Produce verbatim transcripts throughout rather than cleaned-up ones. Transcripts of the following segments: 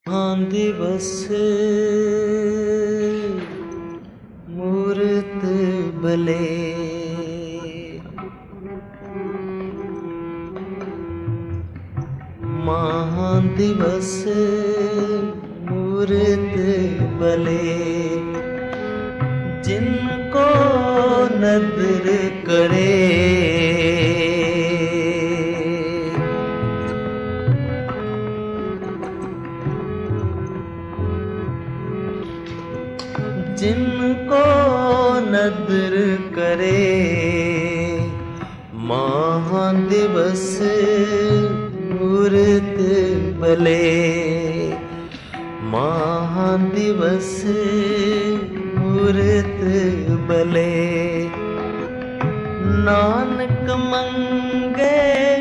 हाँ दिवस मूर्त बले महादिवस मूर्त बले जिनको नदर करे जिनको नदर करे महादिवस मूर्त बले महादिवस मूर्त बले नानक मंगे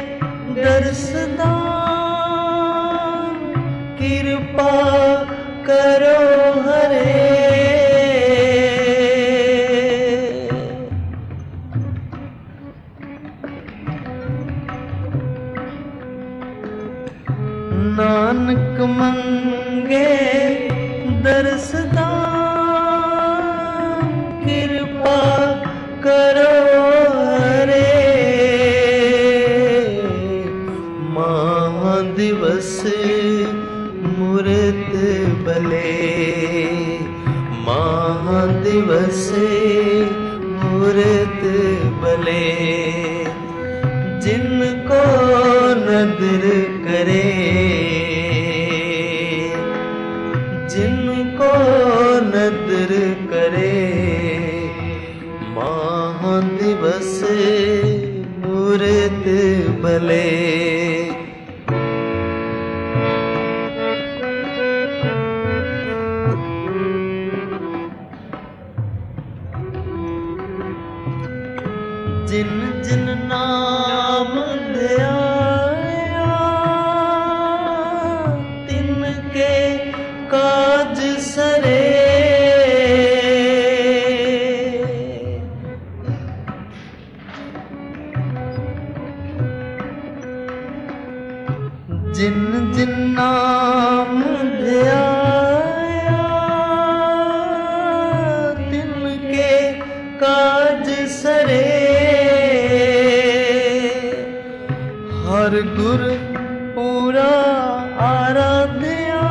दर्शदान कृपा करो हरे नानक मंगे दर्शदान कृपा करो हरे महादिवस मूर्त बले महादिवस मूर्त बले जिनको नदर करे जिनको नदर करे महादिवस मूर्त बले जिन जिन नाम ध्याया तिनके काज सरे जिन जिन नाम ध्याया तिनके काज सरे हर गुर पूरा आराध्या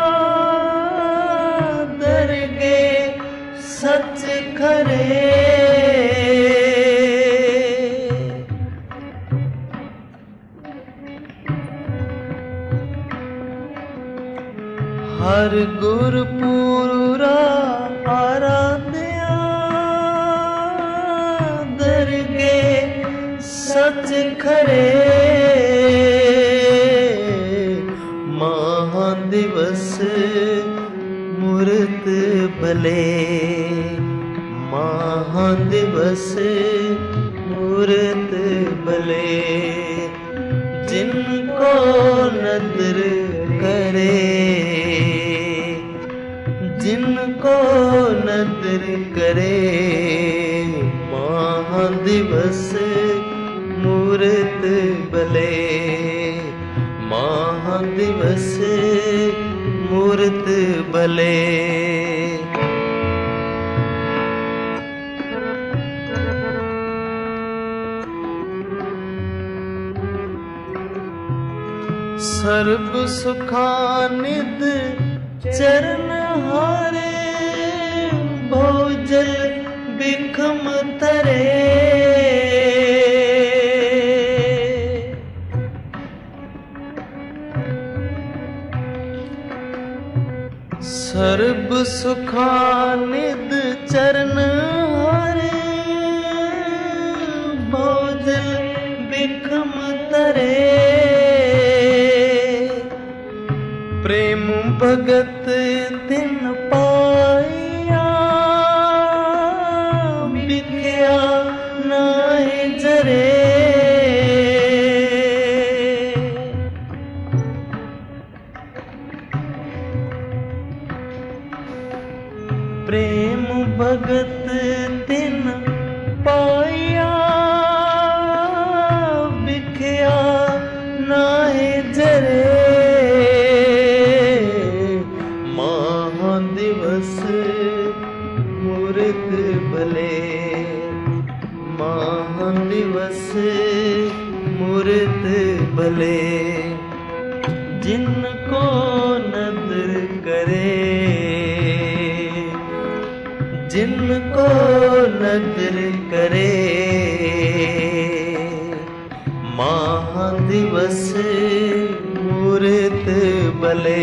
दरगे सच खरे हर गुर पूरा आराध्या दरगे सच खरे महादिवस मूर्त बले महादिवस मूर्त बले जिनको नदर करे जिनको नदर करे महादिवस मूर्त बले महादिवस मूर्त बले सर्ब सुखानिध चरण हारे भोजल बिखम तरे सर्ब सुखानिध चरण हारे भोजल बिखम तरे प्रेम भगत तिन पाया बिखया नाहि जरे प्रेम भगत तिन पाया बिखया नाहि जरे नदर करे। महादिवस मूरत भले,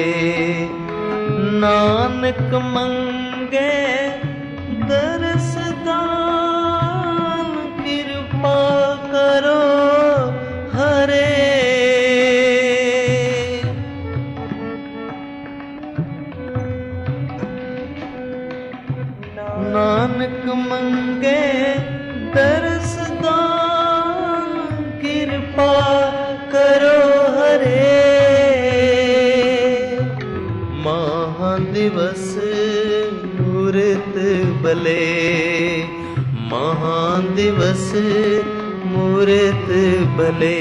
नानक मंगे दरस दान, कृपा करो हरे। नानक मंगे दरस दान, कृपा करो हरे। महादिवस मूरत भले, महादिवस मूरत भले।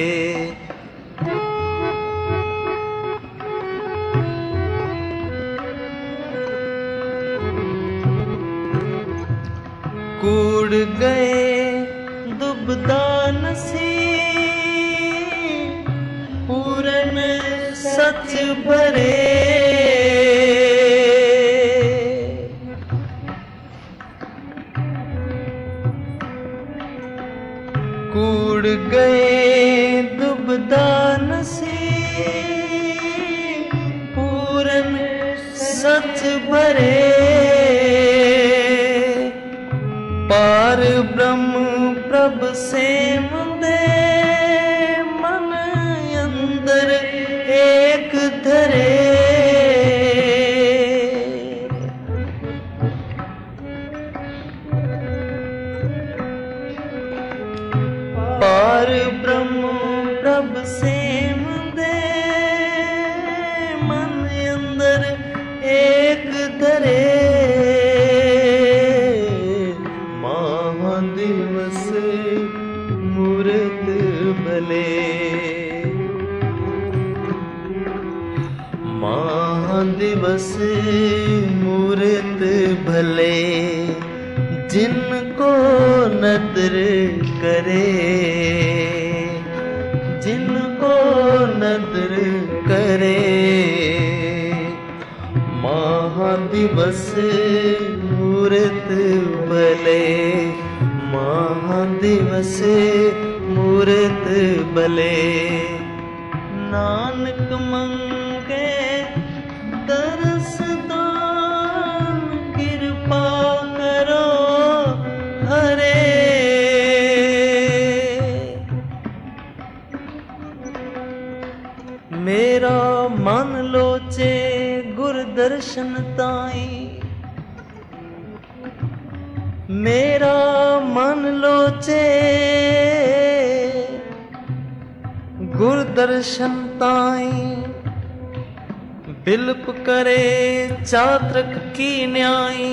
कूड़ गए दुबदा नसीब, पूरन सच भरे। कूड़ गए दुबदा नसीब, पूरन सच भरे। पार ब्रह्म प्रभ सेम दे, मन अंदर एक धरे। पार ब्रह्म प्रभ सेम दे, मन अंदर एक धरे। महादिवस मूरत भले, महादिवस मूरत भले। जिनको नदर करे, जिनको नदर करे। महादिवस मूरत भले, महादिवस मूरत भले। नानक मंगे दरस दान, कृपा करो हरे। मेरा मन लोचे गुर दर्शन ताई, मेरा मन लोचे गुर दर्शन ताई। बिलप करे चात्रक की न्याई,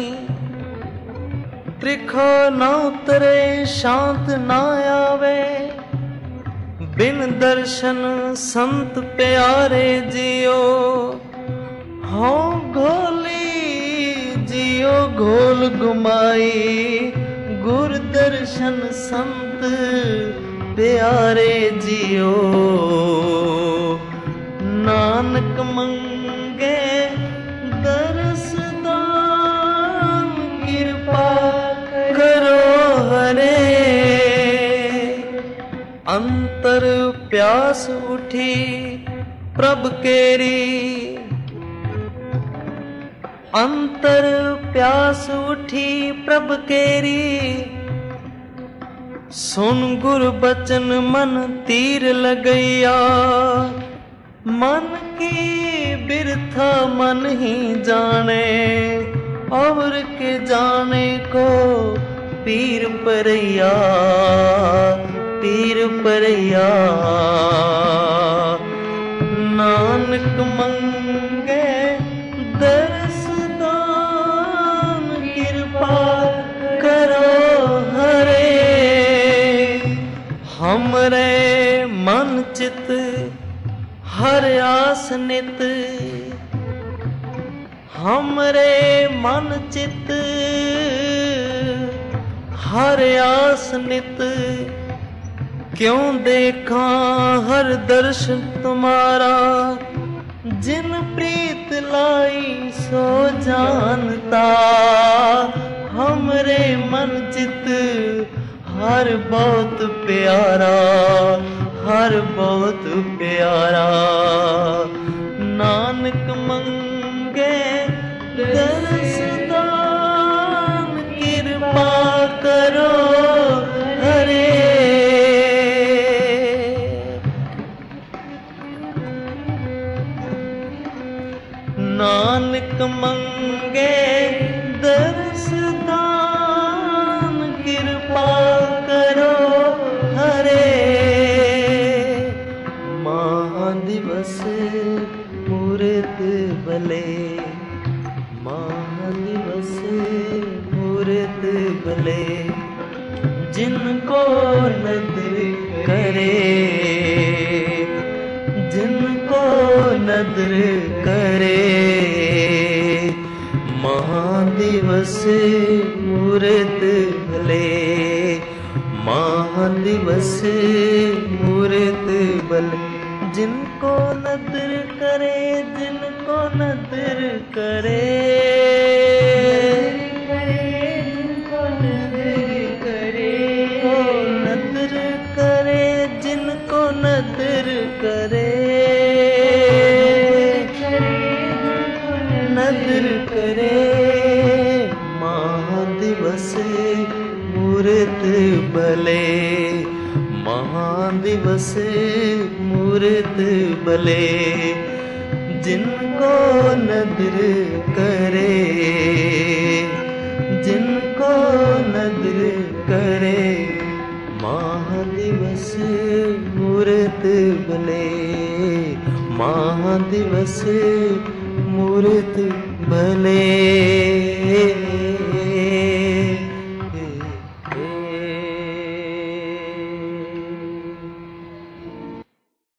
त्रिखा ना उतरे शांत ना आवे। बिन दर्शन संत प्यारे जियो, हाँ घोली जियो घोल घुमाई। गुर दर्शन संत प्यारे जियो, नानक मंगे दरस दान, कृपा करो हरे। अंतर प्यास उठी प्रभ केरी, अंतर प्यास उठी प्रभ केरी। सुन गुर बचन मन तीर लगैया, मन की बिरथा मन ही जाने। और के जाने को पीर परैया, पीर परैया। नानक मंगे दरस दान, कृपा करो हरे। हमरे मन चित हर आस नित, हमरे मन चित हर आस नित। क्यों देखा हर दर्शन तुम्हारा, जिन प्रीत लाई सो जानता। हमरे मन चित हर बहुत प्यारा, हर बहुत प्यारा। नानक मंगे दरस दान, कृपा करो हरे। नानक मंगे दरस दान, कृपा करो हरे। महादिवस मूरत भले, महादिवस मूरत भले। जिनको नदर करे, जिनको नदर करे। महादिवस मूरत भले, महादिवस मूरत भले। जिनको नदर करे, जिनको नदर करे, जिनको नदर करे, नदर करे, जिनको नदर करे, नदर करे। महादिवस मूरत भले, महादिवस मूरत भले। जिनको नदर करे, जिनको नदर करे। महादिवस मूरत भले, महादिवस मूरत भले।